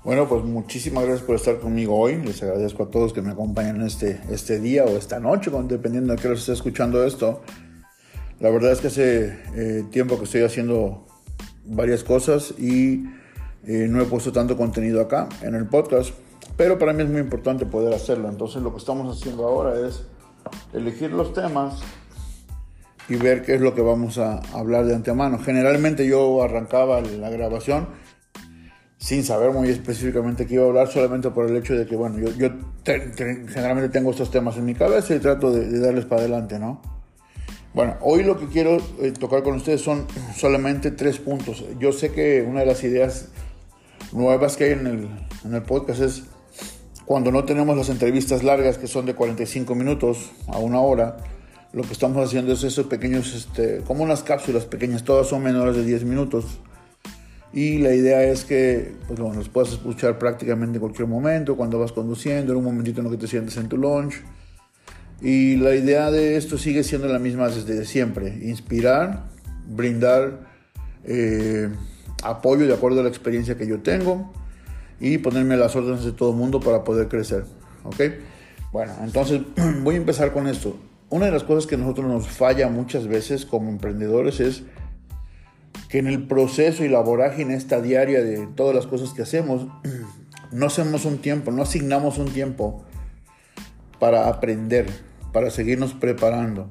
Bueno, pues muchísimas gracias por estar conmigo hoy. Les agradezco a todos que me acompañan este día o esta noche, dependiendo de qué hora esté escuchando esto. La verdad es que hace tiempo que estoy haciendo varias cosas y no he puesto tanto contenido acá en el podcast, pero para mí es muy importante poder hacerlo. Entonces lo que estamos haciendo ahora es elegir los temas y ver qué es lo que vamos a hablar de antemano. Generalmente yo arrancaba la grabación sin saber muy específicamente qué iba a hablar, solamente por el hecho de que, bueno, yo generalmente tengo estos temas en mi cabeza y trato de darles para adelante, ¿no? Bueno, hoy lo que quiero tocar con ustedes son solamente 3 puntos. Yo sé que una de las ideas nuevas que hay en el podcast es cuando no tenemos las entrevistas largas, que son de 45 minutos a 1 hora, lo que estamos haciendo es esos pequeños, como unas cápsulas pequeñas, todas son menores de 10 minutos. Y la idea es que pues, bueno, los puedas escuchar prácticamente en cualquier momento, cuando vas conduciendo, en un momentito en lo que te sientes en tu lunch. Y la idea de esto sigue siendo la misma desde siempre: inspirar, brindar apoyo de acuerdo a la experiencia que yo tengo y ponerme a las órdenes de todo el mundo para poder crecer. ¿Ok? Bueno, entonces voy a empezar con esto. Una de las cosas que a nosotros nos falla muchas veces como emprendedores es que en el proceso y la vorágine esta diaria de todas las cosas que hacemos, no asignamos un tiempo para aprender, para seguirnos preparando.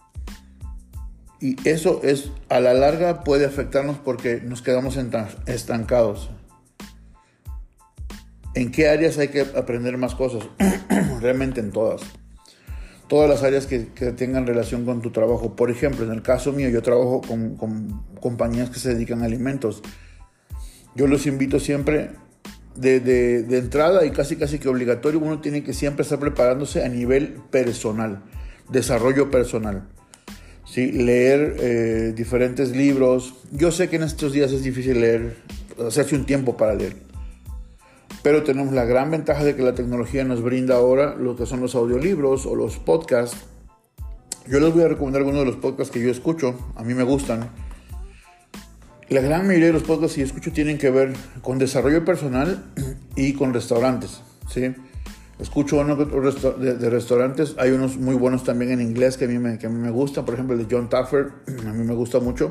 Y eso a la larga puede afectarnos porque nos quedamos estancados. ¿En qué áreas hay que aprender más cosas? Realmente en todas. Todas las áreas que tengan relación con tu trabajo. Por ejemplo, en el caso mío, yo trabajo con compañías que se dedican a alimentos. Yo los invito siempre de entrada y casi que obligatorio. Uno tiene que siempre estar preparándose a nivel personal, desarrollo personal. ¿Sí? Leer diferentes libros. Yo sé que en estos días es difícil leer, hacerse un tiempo para leer. Pero tenemos la gran ventaja de que la tecnología nos brinda ahora lo que son los audiolibros o los podcasts. Yo les voy a recomendar algunos de los podcasts que yo escucho. A mí me gustan. La gran mayoría de los podcasts que yo escucho tienen que ver con desarrollo personal y con restaurantes, ¿sí? Escucho uno de restaurantes. Hay unos muy buenos también en inglés que a mí me gustan. Por ejemplo, el de Jon Taffer. A mí me gusta mucho.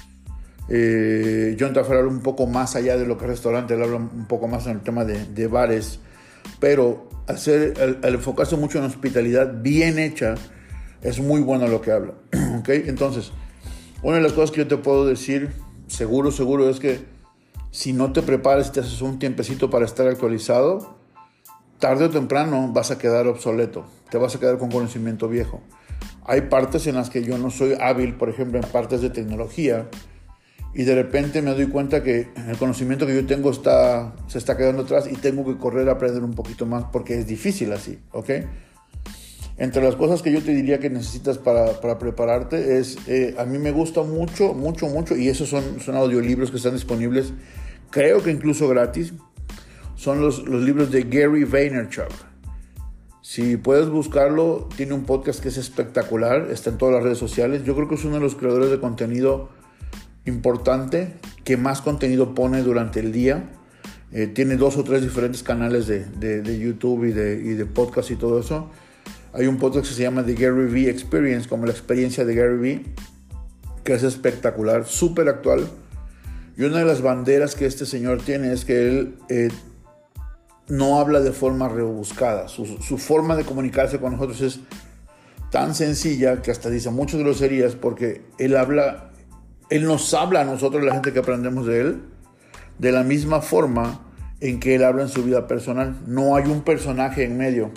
Jon Taffer habla un poco más allá de lo que es restaurante. Él habla un poco más en el tema de bares. Pero al enfocarse mucho en hospitalidad bien hecha, es muy bueno lo que habla. ¿Okay? Entonces, una de las cosas que yo te puedo decir seguro es que si no te preparas y te haces un tiempecito para estar actualizado, tarde o temprano vas a quedar obsoleto, te vas a quedar con conocimiento viejo. Hay partes en las que yo no soy hábil, por ejemplo en partes de tecnología, y de repente me doy cuenta que el conocimiento que yo tengo se está quedando atrás y tengo que correr a aprender un poquito más porque es difícil así, ¿ok? Entre las cosas que yo te diría que necesitas para prepararte es, a mí me gusta mucho, y esos son audiolibros que están disponibles, creo que incluso gratis, son los libros de Gary Vaynerchuk. Si puedes buscarlo, tiene un podcast que es espectacular, está en todas las redes sociales. Yo creo que es uno de los creadores de contenido importante, que más contenido pone durante el día. Tiene 2 o 3 diferentes canales de YouTube y de podcast y todo eso. Hay un podcast que se llama The Gary Vee Experience, como la experiencia de Gary Vee, que es espectacular, súper actual. Y una de las banderas que este señor tiene es que él no habla de forma rebuscada. Su forma de comunicarse con nosotros es tan sencilla que hasta dice muchas groserías, porque él nos habla a nosotros, la gente que aprendemos de él, de la misma forma en que él habla en su vida personal. No hay un personaje en medio.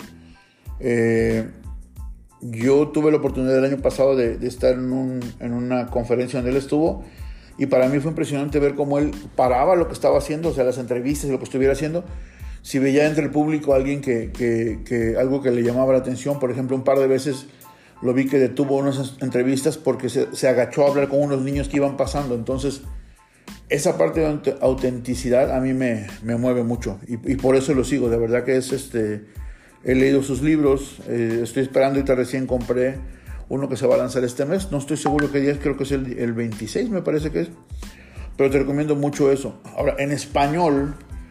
Yo tuve la oportunidad el año pasado de estar en una conferencia donde él estuvo, y para mí fue impresionante ver cómo él paraba lo que estaba haciendo, o sea, las entrevistas y lo que estuviera haciendo. Si veía entre el público a alguien que algo que le llamaba la atención, por ejemplo, un par de veces lo vi que detuvo unas entrevistas porque se agachó a hablar con unos niños que iban pasando. Entonces, esa parte de autenticidad a mí me mueve mucho, y por eso lo sigo. De verdad que he leído sus libros, estoy esperando, ahorita recién compré uno que se va a lanzar este mes, no estoy seguro qué día es, creo que es el 26 me parece que es, pero te recomiendo mucho eso. Ahora, en español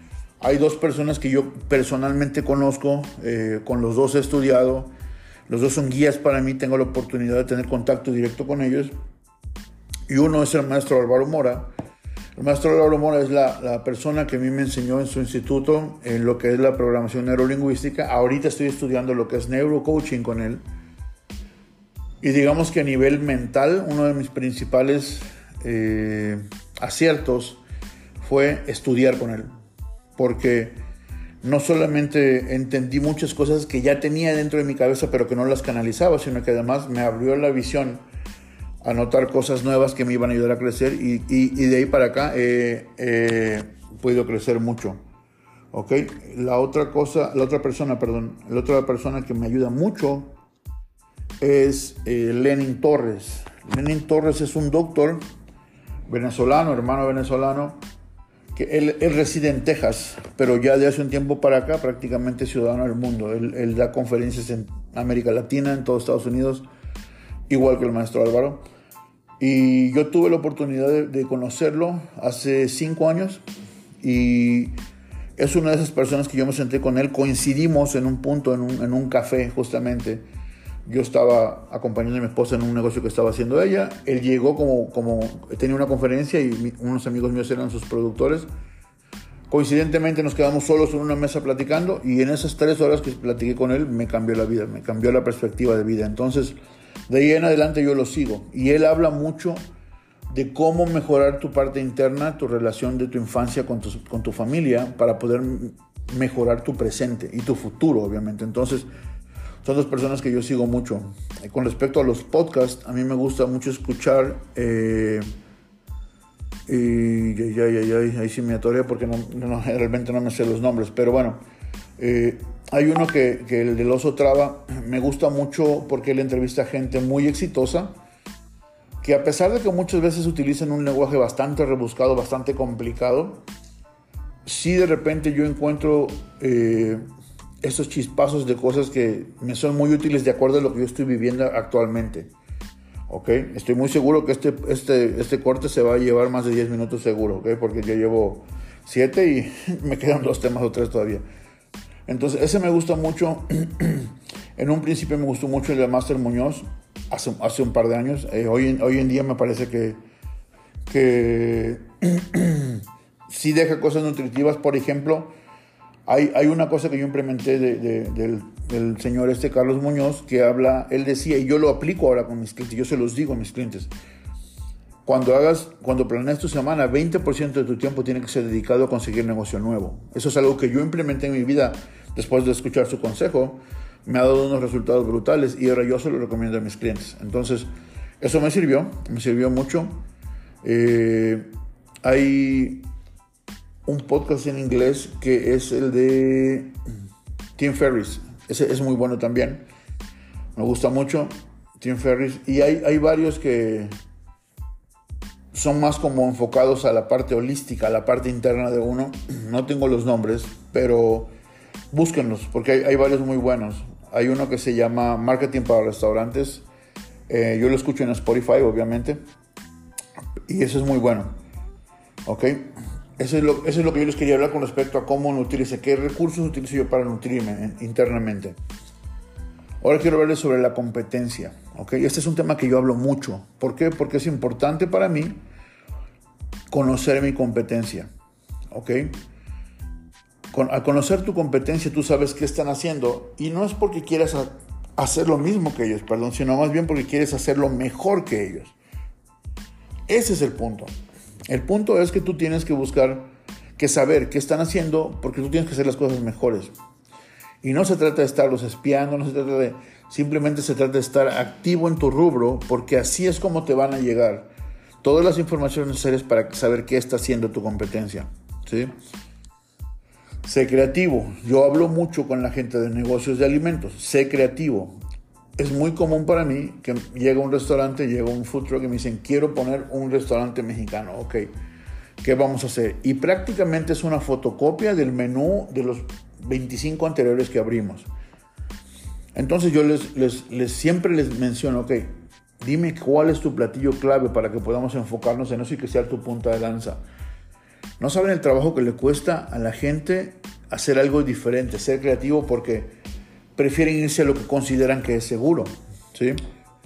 Hay dos personas que yo personalmente conozco, con los dos he estudiado, los dos son guías para mí, tengo la oportunidad de tener contacto directo con ellos. Y uno es el maestro Álvaro Mora. El maestro Álvaro Mora es la persona que a mí me enseñó en su instituto en lo que es la programación neurolingüística. Ahorita estoy estudiando lo que es neurocoaching con él. Y digamos que a nivel mental, uno de mis principales aciertos fue estudiar con él. Porque no solamente entendí muchas cosas que ya tenía dentro de mi cabeza, pero que no las canalizaba, sino que además me abrió la visión a notar cosas nuevas que me iban a ayudar a crecer, y de ahí para acá he podido crecer mucho. ¿Ok? La otra persona que me ayuda mucho es Lenin Torres. Lenin Torres es un doctor venezolano, hermano venezolano, que él reside en Texas, pero ya de hace un tiempo para acá prácticamente ciudadano del mundo. Él da conferencias en América Latina, en todos Estados Unidos, igual que el maestro Álvaro. Y yo tuve la oportunidad de conocerlo hace 5 años y es una de esas personas que yo me senté con él. Coincidimos en un punto, en un café justamente. Yo estaba acompañando a mi esposa en un negocio que estaba haciendo ella. Él llegó como tenía una conferencia y unos amigos míos eran sus productores. Coincidentemente nos quedamos solos en una mesa platicando y en esas 3 horas que platiqué con él me cambió la vida, me cambió la perspectiva de vida. Entonces, de ahí en adelante yo lo sigo. Y él habla mucho de cómo mejorar tu parte interna, tu relación de tu infancia con tu familia para poder mejorar tu presente y tu futuro, obviamente. Entonces, son 2 personas que yo sigo mucho. Con respecto a los podcasts, a mí me gusta mucho escuchar... ahí sí me atoré porque realmente no me sé los nombres. Pero bueno, hay uno que el del Oso Traba me gusta mucho porque él entrevista a gente muy exitosa que, a pesar de que muchas veces utilizan un lenguaje bastante rebuscado, bastante complicado, sí de repente yo encuentro estos chispazos de cosas que me son muy útiles de acuerdo a lo que yo estoy viviendo actualmente. ¿Ok? Estoy muy seguro que este corte se va a llevar más de 10 minutos seguro, ¿ok? Porque yo llevo 7 y me quedan 2 temas o 3 todavía. Entonces, ese me gusta mucho. En un principio me gustó mucho el de Master Muñoz, hace un par de años. Hoy en día me parece que sí deja cosas nutritivas. Por ejemplo, hay una cosa que yo implementé del señor Carlos Muñoz, que él decía, y yo lo aplico ahora con mis clientes, yo se los digo a mis clientes: cuando planeas tu semana, 20% de tu tiempo tiene que ser dedicado a conseguir negocio nuevo. Eso es algo que yo implementé en mi vida después de escuchar su consejo. Me ha dado unos resultados brutales y ahora yo se lo recomiendo a mis clientes. Entonces, eso me sirvió mucho. Hay un podcast en inglés que es el de Tim Ferriss. Ese es muy bueno también. Me gusta mucho Tim Ferriss. Y hay varios que son más como enfocados a la parte holística, a la parte interna de uno. No tengo los nombres, pero búsquenlos porque hay varios muy buenos. Hay uno que se llama Marketing para Restaurantes. Yo lo escucho en Spotify, obviamente. Y ese es muy bueno. ¿Ok? Eso es lo que yo les quería hablar con respecto a cómo nutrirse, qué recursos utilizo yo para nutrirme internamente. Ahora quiero hablarles sobre la competencia. ¿Ok? Este es un tema que yo hablo mucho. ¿Por qué? Porque es importante para mí conocer mi competencia. ¿Ok? Al conocer tu competencia, tú sabes qué están haciendo, y no es porque quieras hacer lo mismo que ellos, sino más bien porque quieres hacerlo mejor que ellos. Ese es el punto. El punto es que tú tienes que saber qué están haciendo, porque tú tienes que hacer las cosas mejores. Y no se trata de estarlos espiando, simplemente se trata de estar activo en tu rubro, porque así es como te van a llegar todas las informaciones necesarias para saber qué está haciendo tu competencia. ¿Sí? Sé creativo. Yo hablo mucho con la gente de negocios de alimentos. Sé creativo. Es muy común para mí que llega un restaurante, llega un food truck y me dicen: quiero poner un restaurante mexicano. Ok, ¿qué vamos a hacer? Y prácticamente es una fotocopia del menú de los 25 anteriores que abrimos. Entonces yo siempre les menciono: ok, dime cuál es tu platillo clave para que podamos enfocarnos en eso y que sea tu punta de lanza. No saben el trabajo que le cuesta a la gente hacer algo diferente, ser creativo, porque prefieren irse a lo que consideran que es seguro, ¿sí?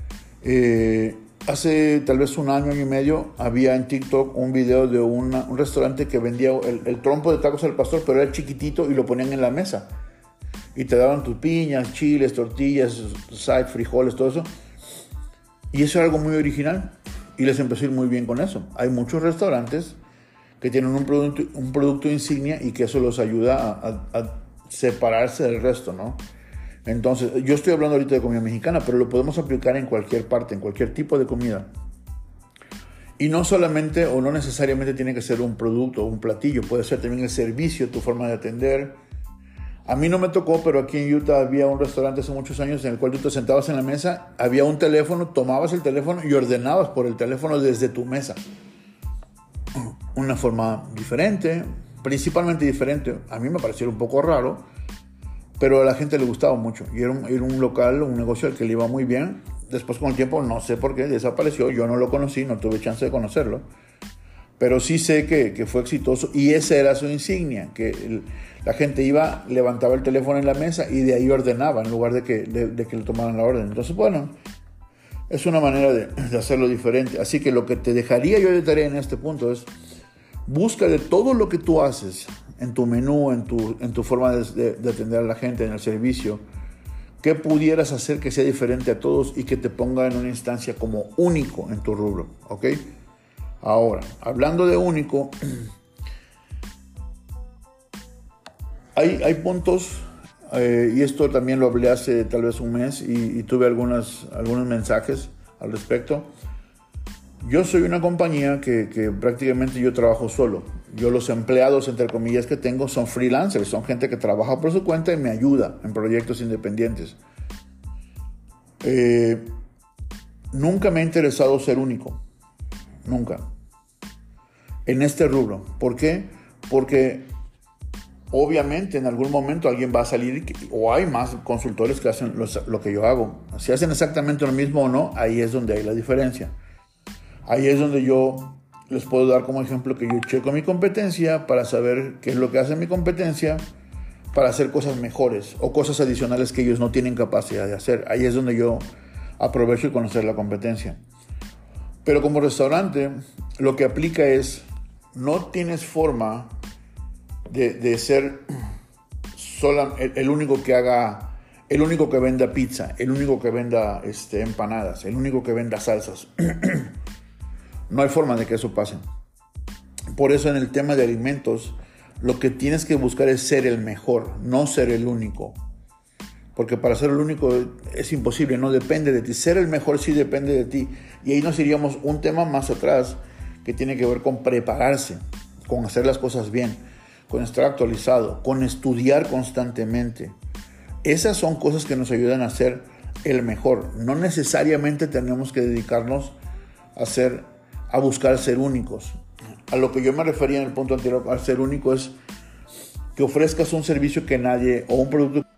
Hace tal vez un año y medio había en TikTok un video de un restaurante que vendía el trompo de tacos al pastor, pero era chiquitito y lo ponían en la mesa. Y te daban tus piñas, chiles, tortillas, side, frijoles, todo eso. Y eso era algo muy original y les empezó a ir muy bien con eso. Hay muchos restaurantes que tienen un producto insignia y que eso los ayuda a separarse del resto, ¿no? Entonces, yo estoy hablando ahorita de comida mexicana, pero lo podemos aplicar en cualquier parte, en cualquier tipo de comida. Y no solamente o no necesariamente tiene que ser un producto o un platillo, puede ser también el servicio, tu forma de atender. A mí no me tocó, pero aquí en Utah había un restaurante hace muchos años en el cual tú te sentabas en la mesa, había un teléfono, tomabas el teléfono y ordenabas por el teléfono desde tu mesa. Una forma diferente, principalmente diferente. A mí me pareció un poco raro, pero a la gente le gustaba mucho. Y era un local, un negocio al que le iba muy bien. Después, con el tiempo, no sé por qué, desapareció. Yo no lo conocí, no tuve chance de conocerlo. Pero sí sé que fue exitoso y esa era su insignia, que la gente iba, levantaba el teléfono en la mesa y de ahí ordenaba en lugar de que le tomaran la orden. Entonces, bueno, es una manera de hacerlo diferente. Así que lo que te dejaría yo de tarea en este punto es: busca de todo lo que tú haces en tu menú, en tu forma de atender a la gente, en el servicio, ¿qué pudieras hacer que sea diferente a todos y que te ponga en una instancia como único en tu rubro? ¿Ok? Ahora, hablando de único, hay puntos, y esto también lo hablé hace tal vez un mes y tuve algunos mensajes al respecto. Yo soy una compañía que prácticamente yo trabajo solo. Yo, los empleados, entre comillas, que tengo son freelancers, son gente que trabaja por su cuenta y me ayuda en proyectos independientes. Nunca me ha interesado ser único. Nunca. En este rubro. ¿Por qué? Porque obviamente en algún momento alguien va a salir o hay más consultores que hacen lo que yo hago. Si hacen exactamente lo mismo o no, ahí es donde hay la diferencia. Ahí es donde yo les puedo dar como ejemplo que yo checo mi competencia para saber qué es lo que hace mi competencia para hacer cosas mejores o cosas adicionales que ellos no tienen capacidad de hacer. Ahí es donde yo aprovecho y conocer la competencia. Pero como restaurante, lo que aplica es: no tienes forma de ser el único que haga, el único que venda pizza, el único que venda empanadas, el único que venda salsas. No hay forma de que eso pase. Por eso en el tema de alimentos, lo que tienes que buscar es ser el mejor, no ser el único. Porque para ser el único es imposible, no depende de ti. Ser el mejor sí depende de ti. Y ahí nos iríamos un tema más atrás que tiene que ver con prepararse, con hacer las cosas bien, con estar actualizado, con estudiar constantemente. Esas son cosas que nos ayudan a ser el mejor. No necesariamente tenemos que dedicarnos a buscar ser únicos. A lo que yo me refería en el punto anterior, al ser único, es que ofrezcas un servicio que nadie, o un producto